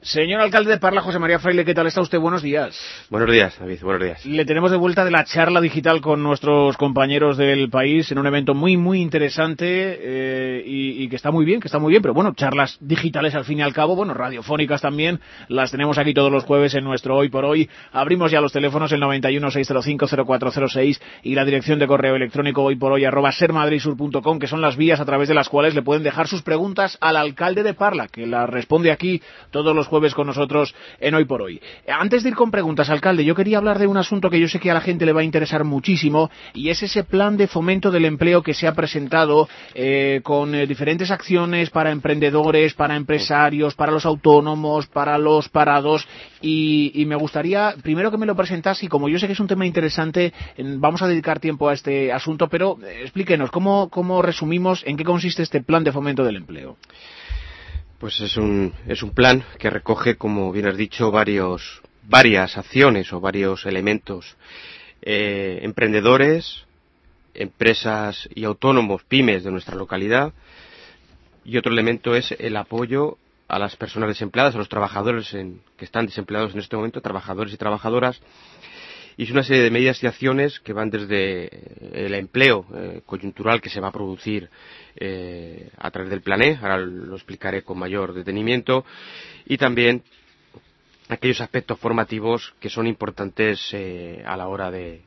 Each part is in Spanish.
Señor alcalde de Parla, José María Fraile, ¿qué tal está usted? Buenos días. Buenos días, David, buenos días. Le tenemos de vuelta de la charla digital con nuestros compañeros del país en un evento muy interesante y que está muy bien, pero bueno, charlas digitales al fin y al cabo, bueno, radiofónicas también, las tenemos aquí todos los jueves en nuestro Hoy por Hoy. Abrimos ya los teléfonos, el 91-605-0406 y la dirección de correo electrónico hoyporhoy@sermadridsur.com, que son las vías a través de las cuales le pueden dejar sus preguntas al alcalde de Parla, que las responde aquí todos los jueves con nosotros en Hoy por Hoy. Antes de ir con preguntas, alcalde, yo quería hablar de un asunto que yo sé que a la gente le va a interesar muchísimo, y es ese plan de fomento del empleo que se ha presentado con diferentes acciones para emprendedores, para empresarios, para los autónomos, para los parados, y me gustaría primero que me lo presentase, y como yo sé que es un tema interesante, vamos a dedicar tiempo a este asunto, pero explíquenos, ¿cómo resumimos en qué consiste este plan de fomento del empleo? Pues es un plan que recoge, como bien has dicho, varias acciones o varios elementos. Emprendedores, empresas y autónomos, pymes de nuestra localidad, y otro elemento es el apoyo a las personas desempleadas, a los trabajadores que están desempleados en este momento, trabajadores y trabajadoras. Y es una serie de medidas y acciones que van desde el empleo coyuntural que se va a producir a través del plan E, ahora lo explicaré con mayor detenimiento, y también aquellos aspectos formativos que son importantes a la hora de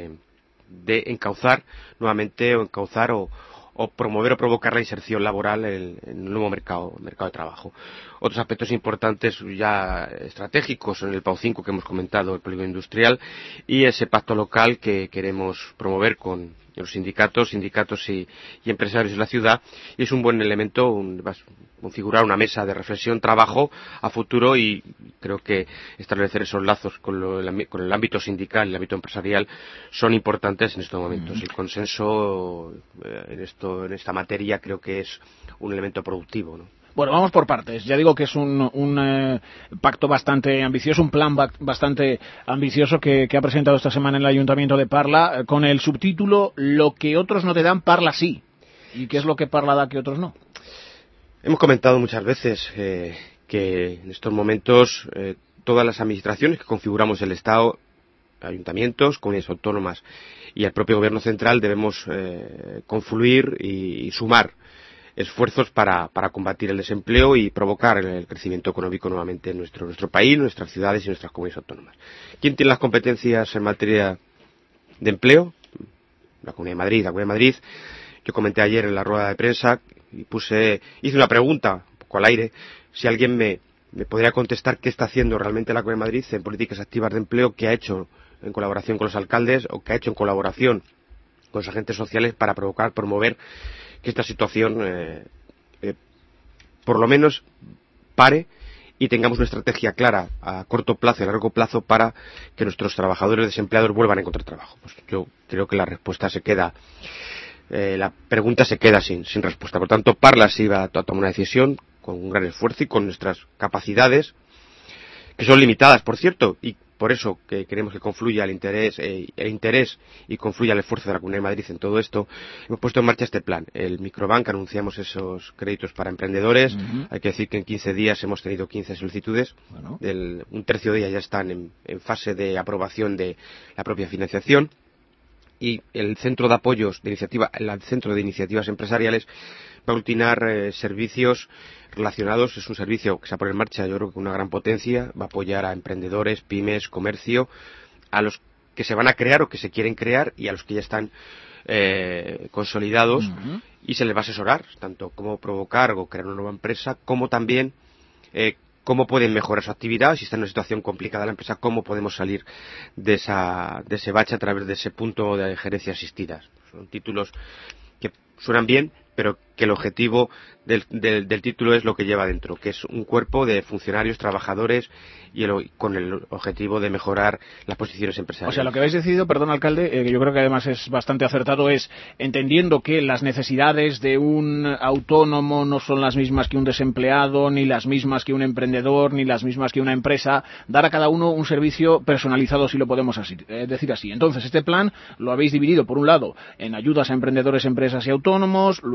encauzar nuevamente o promover o provocar la inserción laboral en el nuevo mercado de trabajo. Otros aspectos importantes ya estratégicos en el PAU 5 que hemos comentado, el polígono industrial, y ese pacto local que queremos promover con los sindicatos y empresarios de la ciudad, y es un buen elemento, va a configurar una mesa de reflexión, trabajo a futuro, y creo que establecer esos lazos con el ámbito sindical y el ámbito empresarial son importantes en estos momentos. El consenso en esta materia creo que es un elemento productivo, ¿no? Bueno, vamos por partes. Ya digo que es un pacto bastante ambicioso, un plan bastante ambicioso que ha presentado esta semana en el Ayuntamiento de Parla, con el subtítulo "Lo que otros no te dan, Parla sí". ¿Y qué es lo que Parla da que otros no? Hemos comentado muchas veces que en estos momentos todas las administraciones que configuramos el Estado, ayuntamientos, comunidades autónomas y el propio Gobierno central debemos confluir y sumar esfuerzos para combatir el desempleo y provocar el crecimiento económico nuevamente en nuestro país, nuestras ciudades y nuestras comunidades autónomas. ¿Quién tiene las competencias en materia de empleo? La Comunidad de Madrid. La Comunidad de Madrid, yo comenté ayer en la rueda de prensa y hice una pregunta, un poco al aire, si alguien me podría contestar qué está haciendo realmente la Comunidad de Madrid en políticas activas de empleo, qué ha hecho en colaboración con los alcaldes o qué ha hecho en colaboración con los agentes sociales para promover que esta situación por lo menos pare y tengamos una estrategia clara a corto plazo y a largo plazo para que nuestros trabajadores desempleados vuelvan a encontrar trabajo. Pues yo creo que la pregunta se queda sin respuesta. Por tanto, Parla sí va a tomar una decisión con un gran esfuerzo y con nuestras capacidades, que son limitadas, por cierto, y por eso que queremos que confluya el interés y confluya el esfuerzo de la Comunidad de Madrid en todo esto. Hemos puesto en marcha este plan. El Microbank, anunciamos esos créditos para emprendedores. Hay que decir que en 15 días hemos tenido 15 solicitudes. Bueno. Un tercio de ellas ya están en fase de aprobación de la propia financiación. Y el Centro de Apoyos de Iniciativa, el Centro de Iniciativas Empresariales, va a aglutinar servicios relacionados. Es un servicio que se va a poner en marcha, yo creo que con una gran potencia. Va a apoyar a emprendedores, pymes, comercio, a los que se van a crear o que se quieren crear y a los que ya están consolidados, y se les va a asesorar tanto cómo provocar o crear una nueva empresa, como también cómo pueden mejorar su actividad, si está en una situación complicada la empresa, cómo podemos salir de ese bache a través de ese punto de gerencia asistida. Son títulos que suenan bien, pero que el objetivo del título es lo que lleva dentro, que es un cuerpo de funcionarios, trabajadores, y con el objetivo de mejorar las posiciones empresariales. O sea, lo que habéis decidido, perdón, alcalde, que yo creo que además es bastante acertado, es, entendiendo que las necesidades de un autónomo no son las mismas que un desempleado, ni las mismas que un emprendedor, ni las mismas que una empresa, dar a cada uno un servicio personalizado, si lo podemos decir así. Entonces, este plan lo habéis dividido, por un lado, en ayudas a emprendedores, empresas y autónomos, luego hay otra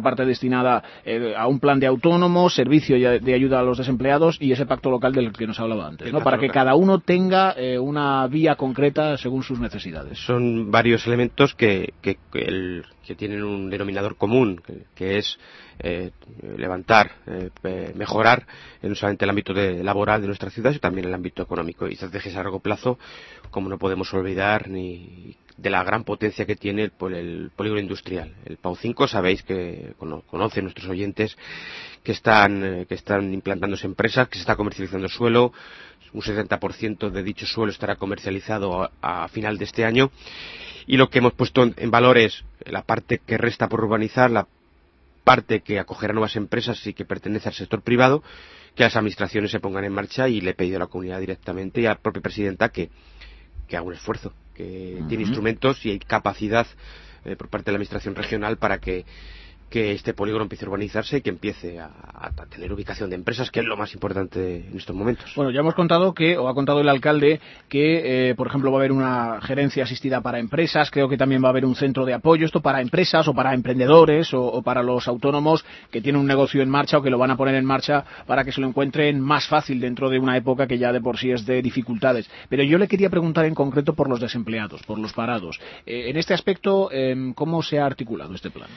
parte destinada a un plan de autónomos, servicio de ayuda a los desempleados y ese pacto local del que nos hablaba antes, ¿no? Para que cada uno tenga una vía concreta según sus necesidades. Son varios elementos que tienen un denominador común, que es levantar, mejorar no solamente el ámbito laboral de nuestra ciudad, sino también el ámbito económico. Y estrategias a largo plazo, como no podemos olvidar ni de la gran potencia que tiene el polígono industrial. El PAU 5, sabéis que conocen nuestros oyentes que están implantándose empresas, que se está comercializando suelo. Un 70% de dicho suelo estará comercializado a final de este año. Y lo que hemos puesto en valor es la parte que resta por urbanizar, la parte que acogerá nuevas empresas y que pertenece al sector privado, que las administraciones se pongan en marcha, y le he pedido a la comunidad directamente y a la propia presidenta que haga un esfuerzo, que tiene instrumentos y hay capacidad por parte de la administración regional para que este polígono empiece a urbanizarse y que empiece a tener ubicación de empresas, que es lo más importante en estos momentos. Bueno, ya hemos contado ha contado el alcalde que, por ejemplo, va a haber una gerencia asistida para empresas, creo que también va a haber un centro de apoyo, esto para empresas o para emprendedores o para los autónomos que tienen un negocio en marcha o que lo van a poner en marcha para que se lo encuentren más fácil dentro de una época que ya de por sí es de dificultades. Pero yo le quería preguntar en concreto por los desempleados, por los parados. En este aspecto, ¿cómo se ha articulado este plan?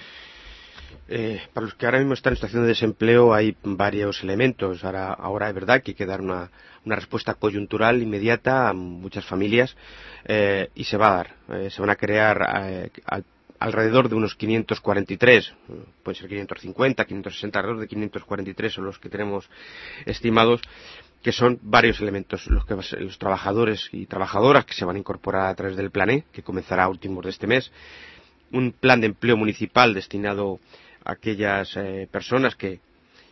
Para los que ahora mismo están en situación de desempleo hay varios elementos. Ahora es verdad que hay que dar una respuesta coyuntural inmediata a muchas familias y se va a dar. Se van a crear alrededor de unos 543, pueden ser 550, 560, alrededor de 543 son los que tenemos estimados, que son varios elementos. Los trabajadores y trabajadoras que se van a incorporar a través del Plan E, que comenzará a últimos de este mes. Un plan de empleo municipal destinado a aquellas personas que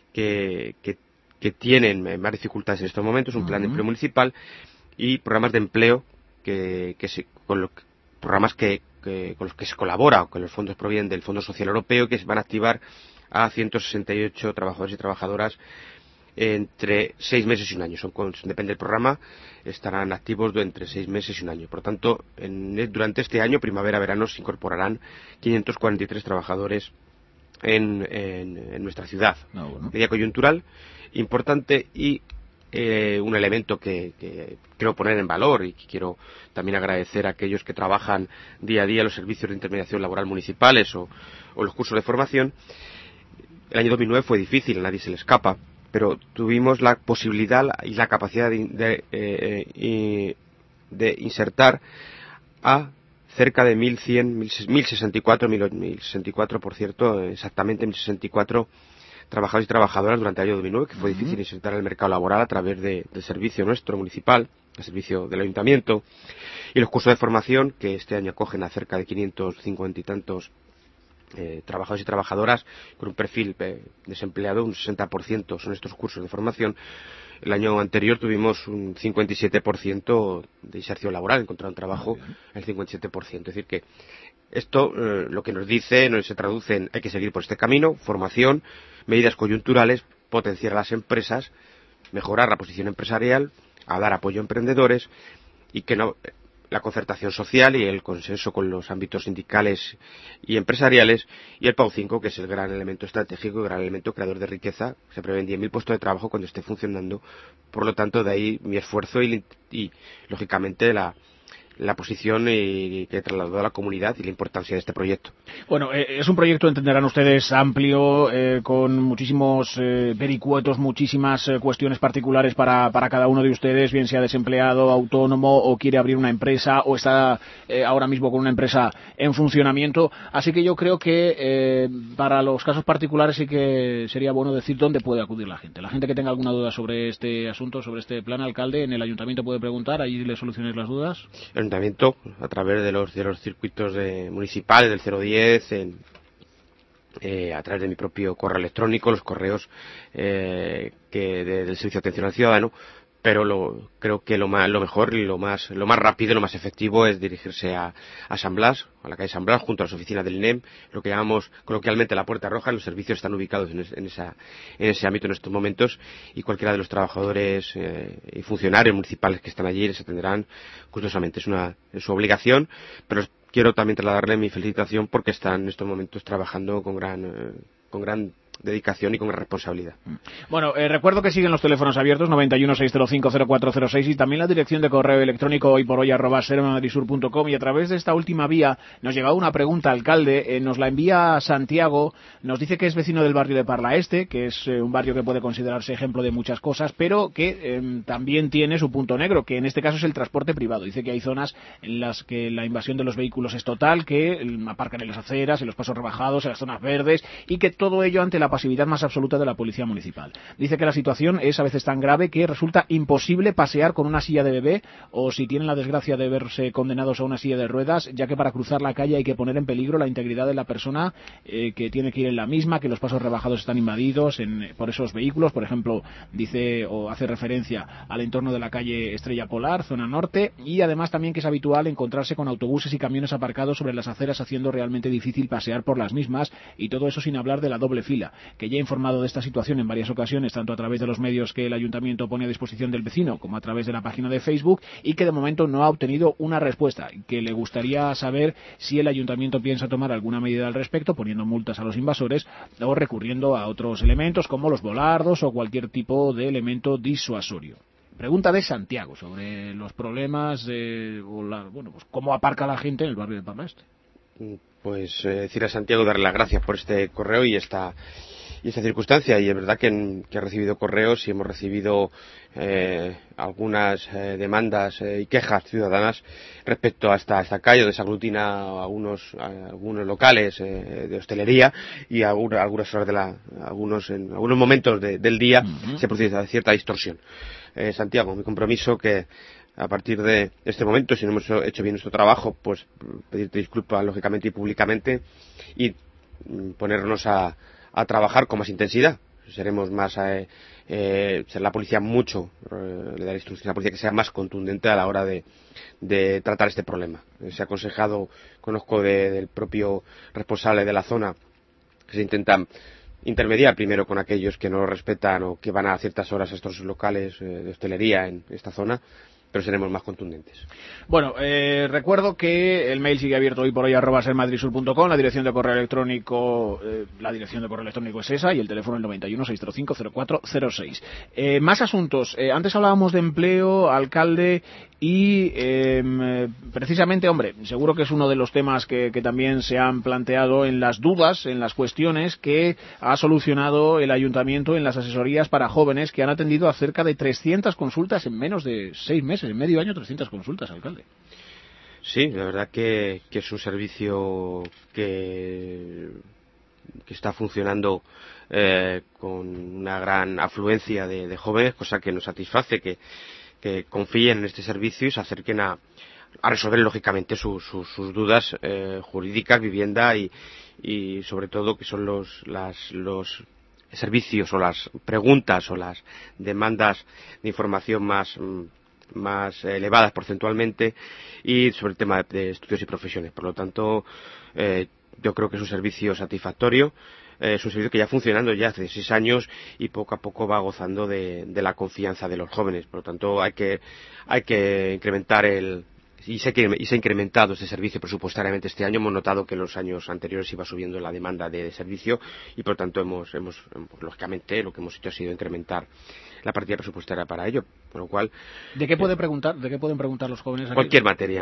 tienen más dificultades en estos momentos, un plan de empleo municipal, y programas de empleo con los que se colabora, o que los fondos provienen del Fondo Social Europeo, que se van a activar a 168 trabajadores y trabajadoras entre 6 meses y un año. Depende del programa, estarán activos entre 6 meses y un año. Por lo tanto, durante este año, primavera-verano, se incorporarán 543 trabajadores en nuestra ciudad. Medida coyuntural importante y un elemento que quiero poner en valor y que quiero también agradecer a aquellos que trabajan día a día en los servicios de intermediación laboral municipales o los cursos de formación. El año 2009 fue difícil, a nadie se le escapa, pero tuvimos la posibilidad y la capacidad de insertar a cerca de 1.064, por cierto, exactamente 1.064 trabajadores y trabajadoras durante el año 2009, que fue difícil insertar en el mercado laboral a través del servicio nuestro municipal, el servicio del ayuntamiento, y los cursos de formación, que este año acogen a cerca de 550 y tantos trabajadores y trabajadoras con un perfil desempleado, un 60% son estos cursos de formación. El año anterior tuvimos un 57% de inserción laboral, encontrar un trabajo, el 57%. Es decir que esto lo que nos dice, se traduce en hay que seguir por este camino, formación, medidas coyunturales, potenciar a las empresas, mejorar la posición empresarial, a dar apoyo a emprendedores y que no la concertación social y el consenso con los ámbitos sindicales y empresariales, y el PAU 5, que es el gran elemento estratégico, el gran elemento creador de riqueza. Se prevén 10.000 puestos de trabajo cuando esté funcionando. Por lo tanto, de ahí mi esfuerzo y lógicamente, la posición que he trasladado a la comunidad y la importancia de este proyecto. Bueno, es un proyecto, entenderán ustedes, amplio, con muchísimos vericuetos, muchísimas cuestiones particulares para cada uno de ustedes, bien sea desempleado, autónomo o quiere abrir una empresa o está ahora mismo con una empresa en funcionamiento. Así que yo creo que para los casos particulares sí que sería bueno decir dónde puede acudir la gente. La gente que tenga alguna duda sobre este asunto, sobre este plan, alcalde, en el ayuntamiento puede preguntar, ahí le soluciones las dudas. El ayuntamiento, a través de los circuitos municipales, del 010, a través de mi propio correo electrónico, los correos del Servicio de Atención al Ciudadano, pero creo que lo mejor y lo más rápido y lo más efectivo es dirigirse a San Blas, a la calle San Blas, junto a las oficinas del INEM, lo que llamamos coloquialmente la Puerta Roja. Los servicios están ubicados en ese ámbito en estos momentos, y cualquiera de los trabajadores y funcionarios municipales que están allí les atenderán gustosamente. Es su obligación, pero quiero también trasladarle mi felicitación porque están en estos momentos trabajando con gran con gran dedicación y con responsabilidad. Bueno, recuerdo que siguen los teléfonos abiertos, 91-605-0406, y también la dirección de correo electrónico hoyporhoy@sermadrisur.com, y a través de esta última vía nos llegaba una pregunta, alcalde, nos la envía Santiago, nos dice que es vecino del barrio de Parla Este, que es un barrio que puede considerarse ejemplo de muchas cosas, pero que también tiene su punto negro, que en este caso es el transporte privado. Dice que hay zonas en las que la invasión de los vehículos es total, que aparcan en las aceras, en los pasos rebajados, en las zonas verdes, y que todo ello ante la pasividad más absoluta de la policía municipal. Dice que la situación es a veces tan grave que resulta imposible pasear con una silla de bebé, o si tienen la desgracia de verse condenados a una silla de ruedas, ya que para cruzar la calle hay que poner en peligro la integridad de la persona que tiene que ir en la misma, que los pasos rebajados están invadidos por esos vehículos. Por ejemplo, dice o hace referencia al entorno de la calle Estrella Polar, zona norte, y además también que es habitual encontrarse con autobuses y camiones aparcados sobre las aceras, haciendo realmente difícil pasear por las mismas, y todo eso sin hablar de la doble fila, que ya ha informado de esta situación en varias ocasiones, tanto a través de los medios que el ayuntamiento pone a disposición del vecino como a través de la página de Facebook, y que de momento no ha obtenido una respuesta, que le gustaría saber si el ayuntamiento piensa tomar alguna medida al respecto, poniendo multas a los invasores o recurriendo a otros elementos como los volardos o cualquier tipo de elemento disuasorio. Pregunta de Santiago sobre los problemas pues cómo aparca la gente en el barrio de Parla Este. Pues decir a Santiago, darle las gracias por este correo y esta circunstancia. Y es verdad que he recibido correos y hemos recibido algunas demandas y quejas ciudadanas respecto a esta calle, donde se aglutina algunos locales de hostelería, y algunas horas en algunos momentos del día se produce cierta distorsión. Santiago, mi compromiso que a partir de este momento, si no hemos hecho bien nuestro trabajo, pues pedirte disculpas lógicamente y públicamente, y ponernos a trabajar con más intensidad. Seremos más, será la policía le dará instrucción a la policía que sea más contundente a la hora de tratar este problema. Se ha aconsejado, conozco del propio responsable de la zona, que se intenta intermediar primero con aquellos que no lo respetan o que van a ciertas horas a estos locales de hostelería en esta zona, pero seremos más contundentes. Bueno, recuerdo que el mail sigue abierto hoy por hoy @sermadrisur.com, la dirección de correo electrónico es esa, y el teléfono el 91-605-0406. Más asuntos. Antes hablábamos de empleo, alcalde, y precisamente, hombre, seguro que es uno de los temas que también se han planteado en las dudas, en las cuestiones que ha solucionado el ayuntamiento en las asesorías para jóvenes, que han atendido a cerca de 300 consultas en menos de 6 meses, en medio año 300 consultas, alcalde. Sí, la verdad que es un servicio que está funcionando con una gran afluencia de jóvenes, cosa que nos satisface, que confíen en este servicio y se acerquen a resolver lógicamente sus dudas jurídicas, vivienda y sobre todo que son los servicios o las preguntas o las demandas de información más elevadas porcentualmente, y sobre el tema de estudios y profesiones. Por lo tanto, yo creo que es un servicio satisfactorio. Es un servicio que ya funcionando ya hace 6 años y poco a poco va gozando de la confianza de los jóvenes. Por lo tanto, hay que incrementar y se ha incrementado este servicio presupuestariamente este año. Hemos notado que en los años anteriores iba subiendo la demanda de servicio, y por lo tanto hemos lógicamente lo que hemos hecho ha sido incrementar la partida presupuestaria para ello, por lo cual ¿De qué pueden preguntar los jóvenes? Cualquier materia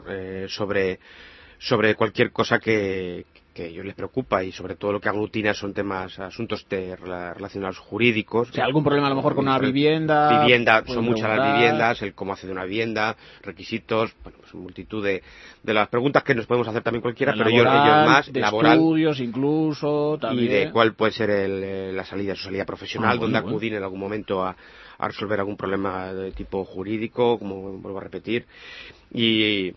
sobre cualquier cosa que a ellos les preocupa, y sobre todo lo que aglutina son asuntos relacionados jurídicos. O sea, algún problema a lo mejor con una vivienda. Son muchas las viviendas, el cómo acceder a una vivienda, requisitos, bueno, pues multitud de las preguntas que nos podemos hacer también cualquiera, pero ellos más, de laboral, estudios incluso, también. Y de cuál puede ser su salida profesional, donde acudir en algún momento a resolver algún problema de tipo jurídico, como vuelvo a repetir, y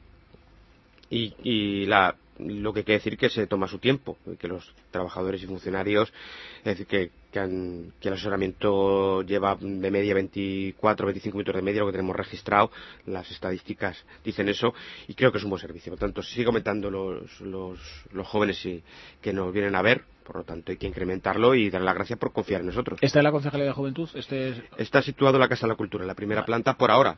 lo que quiere decir que se toma su tiempo, que los trabajadores y funcionarios, es decir, que el asesoramiento lleva de media 24-25 minutos de media, lo que tenemos registrado, las estadísticas dicen eso, y creo que es un buen servicio. Por tanto, sigo aumentando los jóvenes que nos vienen a ver, Por lo tanto, hay que incrementarlo y darle las gracias por confiar en nosotros. ¿Esta es la Concejalía de Juventud? Está situado en la Casa de la Cultura, en la primera planta, por ahora.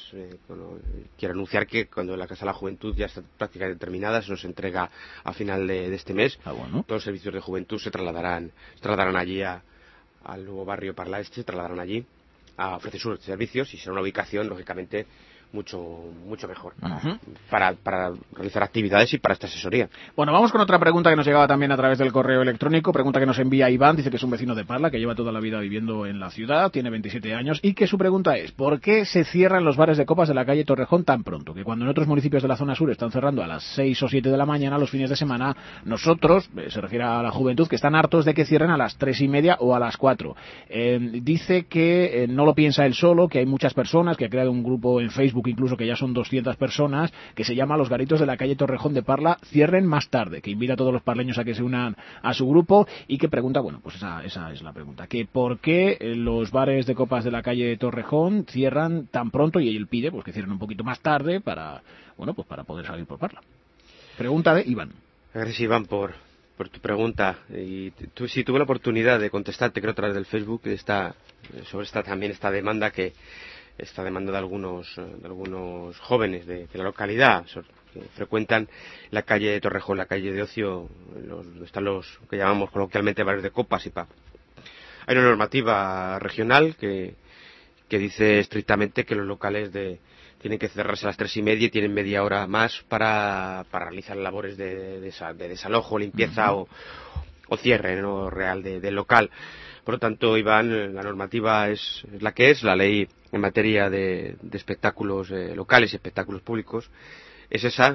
Quiero anunciar que cuando la Casa de la Juventud ya está prácticamente terminada, se nos entrega a final de este mes. Bueno. Todos los servicios de juventud se trasladarán allí al nuevo barrio Parla Este, se trasladarán allí a ofrecer sus servicios y será una ubicación, lógicamente, mucho mejor para realizar actividades y para esta asesoría. Bueno, vamos con otra pregunta que nos llegaba también a través del correo electrónico, pregunta que nos envía Iván, dice que es un vecino de Parla, que lleva toda la vida viviendo en la ciudad, tiene 27 años, y que su pregunta es, ¿por qué se cierran los bares de copas de la calle Torrejón tan pronto? Que cuando en otros municipios de la zona sur están cerrando a las 6 o 7 de la mañana, los fines de semana, nosotros, se refiere a la juventud, que están hartos de que cierren a las 3:30 o a las 4. Dice que no lo piensa él solo, que hay muchas personas, que ha creado un grupo en Facebook incluso que ya son 200 personas, que se llama Los Garitos de la calle Torrejón de Parla cierren más tarde, que invita a todos los parleños a que se unan a su grupo y que pregunta, bueno, pues esa es la pregunta, que por qué los bares de copas de la calle Torrejón cierran tan pronto y él pide pues que cierren un poquito más tarde para poder salir por Parla. Pregunta de Iván. Gracias, Iván, por tu pregunta. Y sí tuve la oportunidad de contestarte, creo, a través del Facebook, sobre esta demanda de algunos jóvenes de la localidad que frecuentan la calle de Torrejón, la calle de ocio, donde están los que llamamos coloquialmente bares de copas y pub. Hay una normativa regional que dice estrictamente que los locales tienen que cerrarse a las 3:30 y tienen media hora más para realizar labores de desalojo, limpieza o cierre, ¿no?, real del local. Por lo tanto, Iván, la normativa es la que es, la ley en materia de espectáculos locales y espectáculos públicos es esa,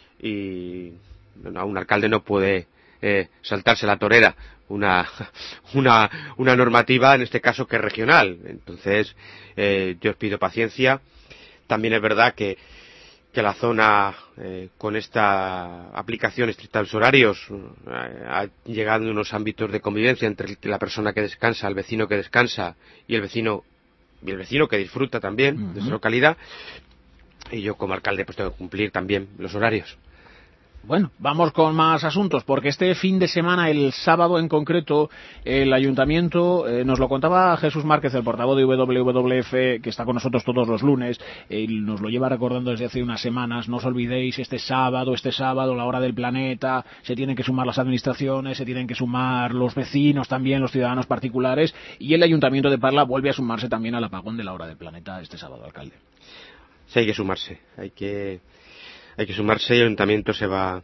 y un alcalde no puede saltarse la torera una normativa, en este caso, que es regional. Entonces, yo os pido paciencia. También es verdad que la zona, con esta aplicación estricta de los horarios, ha llegado a unos ámbitos de convivencia entre la persona que descansa, el vecino que descansa y el vecino que disfruta también de su localidad, y yo como alcalde pues tengo que cumplir también los horarios. Bueno, vamos con más asuntos, porque este fin de semana, el sábado en concreto, el Ayuntamiento, nos lo contaba Jesús Márquez, el portavoz de WWF, que está con nosotros todos los lunes, nos lo lleva recordando desde hace unas semanas. No os olvidéis, este sábado, la hora del planeta, se tienen que sumar las administraciones, se tienen que sumar los vecinos también, los ciudadanos particulares, y el Ayuntamiento de Parla vuelve a sumarse también al apagón de la hora del planeta este sábado, alcalde. Sí, hay que sumarse, hay que sumarse, y el Ayuntamiento se va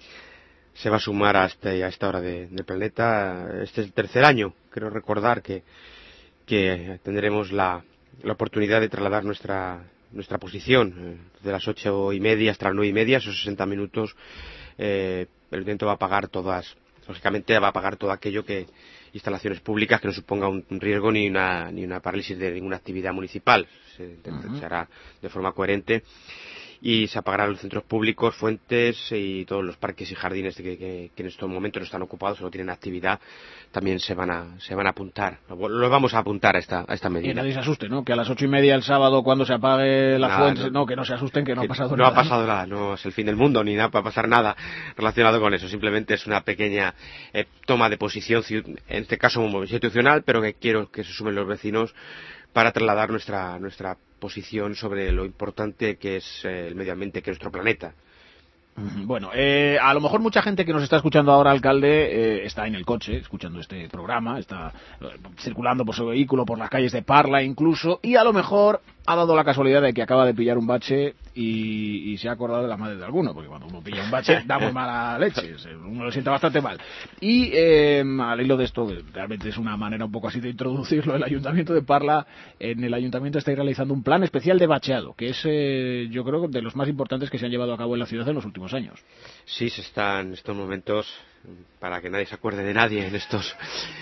a sumar a esta hora del planeta. Este es el tercer año, creo recordar que tendremos la oportunidad de trasladar nuestra posición de las 8:30 hasta las 9:30, esos 60 minutos. El Ayuntamiento va a pagar lógicamente va a pagar todo aquello instalaciones públicas que no suponga un riesgo ni una parálisis de ninguna actividad municipal. Se hará de forma coherente. Y se apagarán los centros públicos, fuentes y todos los parques y jardines que en estos momentos no están ocupados o no tienen actividad. También se van a apuntar. Lo vamos a apuntar a esta medida. Y nadie se asuste, ¿no? Que a las 8:30 el sábado, cuando se apague la fuente, que no se asusten, que no ha pasado nada. No ha pasado nada, no es el fin del mundo, ni nada, va a pasar nada relacionado con eso. Simplemente es una pequeña toma de posición, en este caso un movimiento institucional, pero que quiero que se sumen los vecinos para trasladar nuestra posición sobre lo importante que es el medio ambiente, que es nuestro planeta. Bueno, a lo mejor mucha gente que nos está escuchando ahora, alcalde, está en el coche escuchando este programa, está circulando por su vehículo, por las calles de Parla incluso, y a lo mejor ha dado la casualidad de que acaba de pillar un bache y se ha acordado de la madre de alguno, porque cuando uno pilla un bache da muy mala leche, uno lo siente bastante mal. Y al hilo de esto, realmente es una manera un poco así de introducirlo, el Ayuntamiento de Parla, en el Ayuntamiento estáis realizando un plan especial de bacheado, que es, yo creo, de los más importantes que se han llevado a cabo en la ciudad en los últimos años. Sí, se están en estos momentos, para que nadie se acuerde de nadie en estos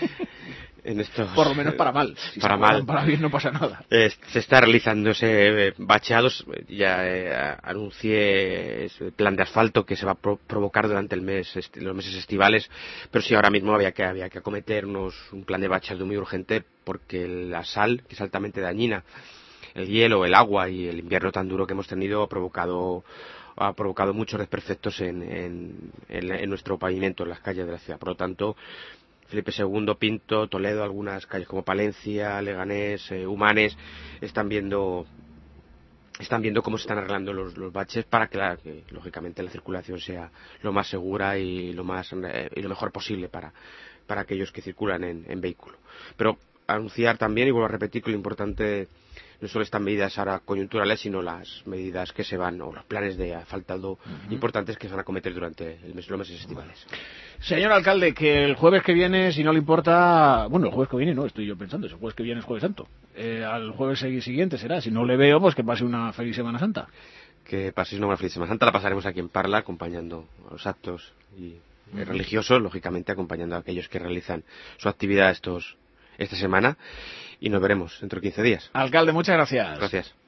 por lo menos para mal. Si para bien no pasa nada. Se está realizando ese bacheado. Ya anuncié el plan de asfalto que se va a provocar durante los meses estivales, pero sí, ahora mismo había que acometer un plan de bacheado muy urgente, porque la sal, que es altamente dañina, el hielo, el agua y el invierno tan duro que hemos tenido ha provocado ha provocado muchos desperfectos en nuestro pavimento, en las calles de la ciudad. Por lo tanto, Felipe II, Pinto, Toledo, algunas calles como Palencia, Leganés, Humanes, están viendo cómo se están arreglando los baches para que lógicamente la circulación sea lo más segura y lo mejor posible para aquellos que circulan en vehículo. Pero anunciar también, y vuelvo a repetir, que lo importante no solo estas medidas ahora coyunturales, sino las medidas que se van, o los planes de asfaltado importantes que se van a cometer durante los meses estivales. Señor alcalde, que el jueves que viene, si no le importa... Bueno, el jueves que viene no, estoy yo pensando, el jueves que viene es Jueves Santo. Al jueves siguiente será, si no le veo, pues que pase una feliz Semana Santa. Que paséis una feliz Semana Santa, la pasaremos aquí en Parla, acompañando a los actos religiosos, lógicamente acompañando a aquellos que realizan su actividad esta semana, y nos veremos dentro de 15 días. Alcalde, muchas gracias. Gracias.